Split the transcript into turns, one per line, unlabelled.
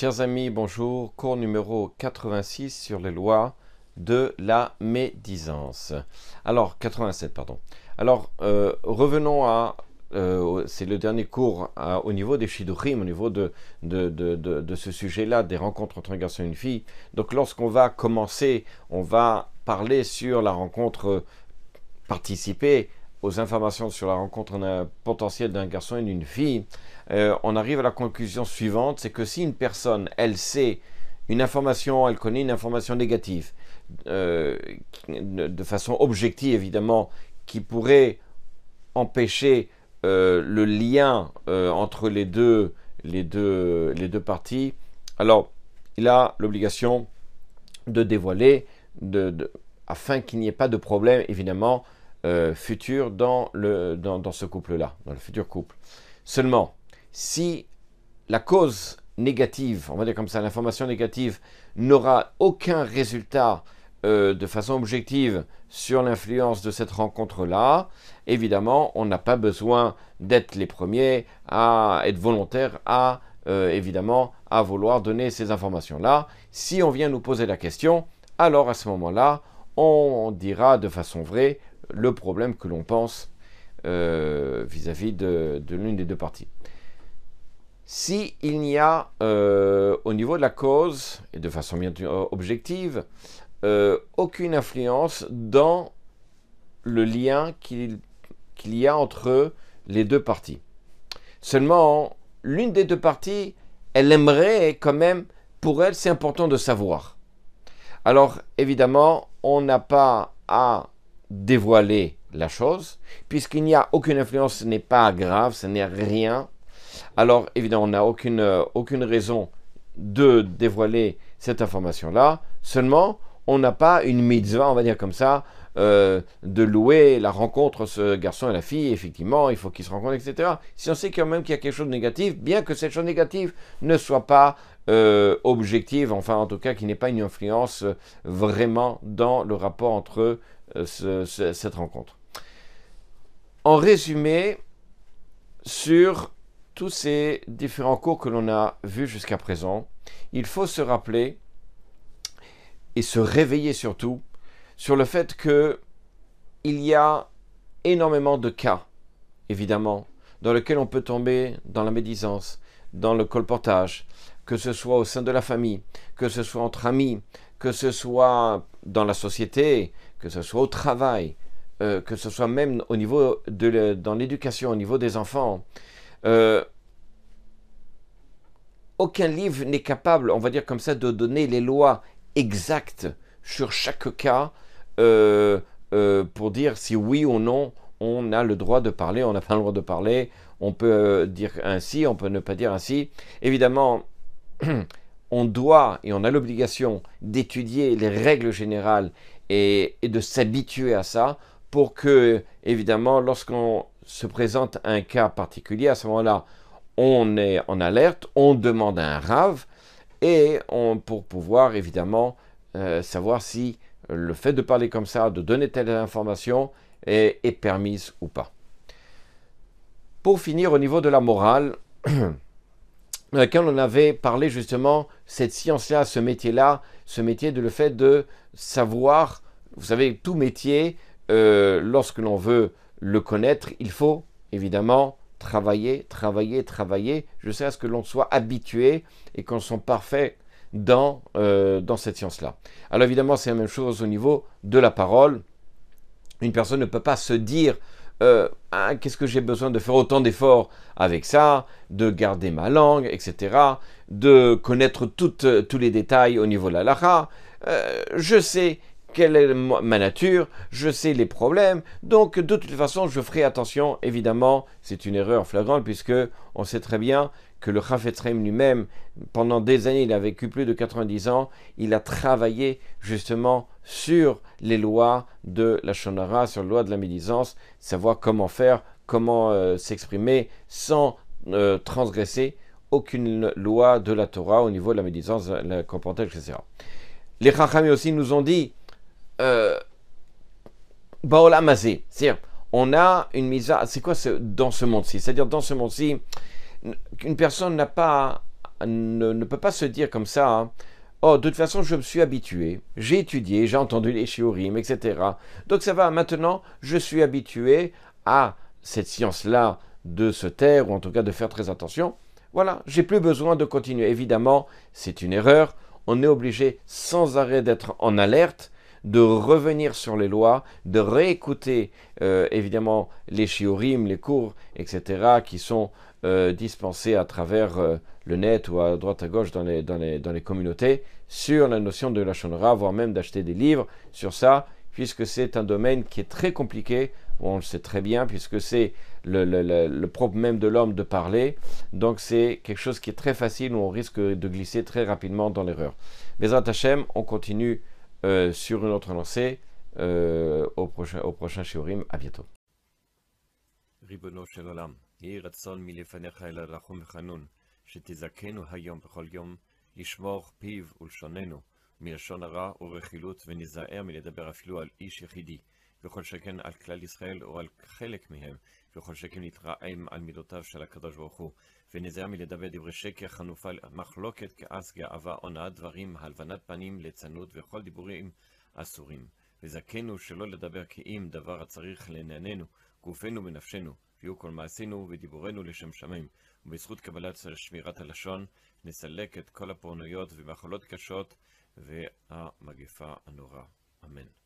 Chers amis, bonjour. Cours numéro 86 sur les lois de la médisance. Alors, 87, pardon. Alors, revenons à... c'est le dernier cours au niveau des shidurim, au niveau de ce sujet-là, des rencontres entre un garçon et une fille. Donc, lorsqu'on va commencer, on va parler sur la rencontre, participer aux informations sur la rencontre potentielle d'un garçon et d'une fille. On arrive à la conclusion suivante, c'est que si une personne, elle sait une information, elle connaît une information négative, de façon objective évidemment, qui pourrait empêcher le lien entre les deux parties, alors il a l'obligation de dévoiler, afin qu'il n'y ait pas de problème évidemment futur dans ce couple-là, dans le futur couple. Seulement, si la cause négative, on va dire comme ça, l'information négative, n'aura aucun résultat de façon objective sur l'influence de cette rencontre-là, évidemment, on n'a pas besoin d'être les premiers à être volontaires à, évidemment, à vouloir donner ces informations-là. Si on vient nous poser la question, alors à ce moment-là, on dira de façon vraie le problème que l'on pense vis-à-vis de l'une des deux parties. Si il n'y a au niveau de la cause, et de façon bien objective, aucune influence dans le lien qu'il y a entre les deux parties. Seulement, l'une des deux parties, elle aimerait quand même, pour elle, c'est important de savoir. Alors, évidemment, on n'a pas à dévoiler la chose, puisqu'il n'y a aucune influence, ce n'est pas grave, ce n'est rien. Alors, évidemment, on n'a aucune raison de dévoiler cette information-là. Seulement, on n'a pas une mitzvah, on va dire comme ça, de louer la rencontre, ce garçon et la fille. Effectivement, il faut qu'ils se rencontrent, etc. Si on sait quand même qu'il y a quelque chose de négatif, bien que cette chose négative ne soit pas objective, enfin, en tout cas, qu'il n'ait pas une influence vraiment dans le rapport entre cette rencontre. En résumé, sur tous ces différents cours que l'on a vus jusqu'à présent, il faut se rappeler et se réveiller surtout sur le fait qu'il y a énormément de cas, évidemment, dans lesquels on peut tomber dans la médisance, dans le colportage, que ce soit au sein de la famille, que ce soit entre amis, que ce soit dans la société, que ce soit au travail, que ce soit même au niveau dans l'éducation, au niveau des enfants. Aucun livre n'est capable, on va dire comme ça, de donner les lois exactes sur chaque cas pour dire si oui ou non on a le droit de parler, on n'a pas le droit de parler, on peut dire ainsi, on peut ne pas dire ainsi. Évidemment, on doit et on a l'obligation d'étudier les règles générales et de s'habituer à ça pour que, évidemment, lorsqu'on se présente un cas particulier, à ce moment-là, on est en alerte, on demande à un rave et pour pouvoir, évidemment, savoir si le fait de parler comme ça, de donner telle information est permise ou pas. Pour finir, au niveau de la morale, dans laquelle on avait parlé justement cette science-là, ce métier-là, ce métier de le fait de savoir, vous savez, tout métier, lorsque l'on veut le connaître, il faut évidemment travailler, jusqu'à ce que l'on soit habitué et qu'on soit parfait dans cette science-là. Alors évidemment, c'est la même chose au niveau de la parole. Une personne ne peut pas se dire qu'est-ce que j'ai besoin de faire autant d'efforts avec ça, de garder ma langue, etc., de connaître tous les détails au niveau de la halakha. Je sais quelle est ma nature, je sais les problèmes, donc de toute façon je ferai attention. Évidemment, c'est une erreur flagrante puisque on sait très bien que le Chafetz Chaim lui-même, pendant des années, il a vécu plus de 90 ans, il a travaillé justement sur les lois de la Lashon Hara, sur les lois de la médisance, savoir comment faire, comment s'exprimer sans transgresser aucune loi de la Torah au niveau de la médisance, le comportement, etc. Les Chachamim aussi nous ont dit Baolam Hazé, c'est-à-dire on a une mise à... C'est quoi dans ce monde-ci? C'est-à-dire dans ce monde-ci, une personne n'a pas ne peut pas se dire comme ça, hein, oh, de toute façon, je me suis habitué, j'ai étudié, j'ai entendu les shiurim, etc. Donc ça va, maintenant, je suis habitué à cette science-là de se taire, ou en tout cas de faire très attention. Voilà, j'ai plus besoin de continuer. Évidemment, c'est une erreur. On est obligé sans arrêt d'être en alerte, de revenir sur les lois, de réécouter évidemment les shiurim, les cours, etc., qui sont dispensés à travers le net ou à droite à gauche dans les communautés, sur la notion de Lashon Hara, voire même d'acheter des livres sur ça, puisque c'est un domaine qui est très compliqué, on le sait très bien, puisque c'est le propre même de l'homme de parler, donc c'est quelque chose qui est très facile, où on risque de glisser très rapidement dans l'erreur. Bezrat Hashem, on continue sur une autre lancée au prochain shiurim. À bientôt.
ריבונו של עולם, יהי רצון מלפניך אל הרחום וחנון, שתזכנו היום בכל יום, לשמור פיו ולשוננו, מלשון הרע ורכילות, ונזהר מלדבר אפילו על איש יחידי, וכל שכן על כלל ישראל או על חלק מהם, וכל שכן נתרעם על מידותיו של הקדוש ברוך הוא, ונזהר מלדבר דברי שקר, חנופה, מחלוקת, כעס, גאווה, הונאת דברים, הלבנת פנים, ליצנות וכל דיבורים אסורים. וזכנו שלא לדבר כי אם דבר הצריך לענייננו, גופנו ונפשנו, ויהיו כל מעשינו ודיבורנו לשם שמיים, ובזכות קבלת שמירת הלשון, נסלק את כל הפורענויות ומחלות קשות והמגפה הנורא. אמן.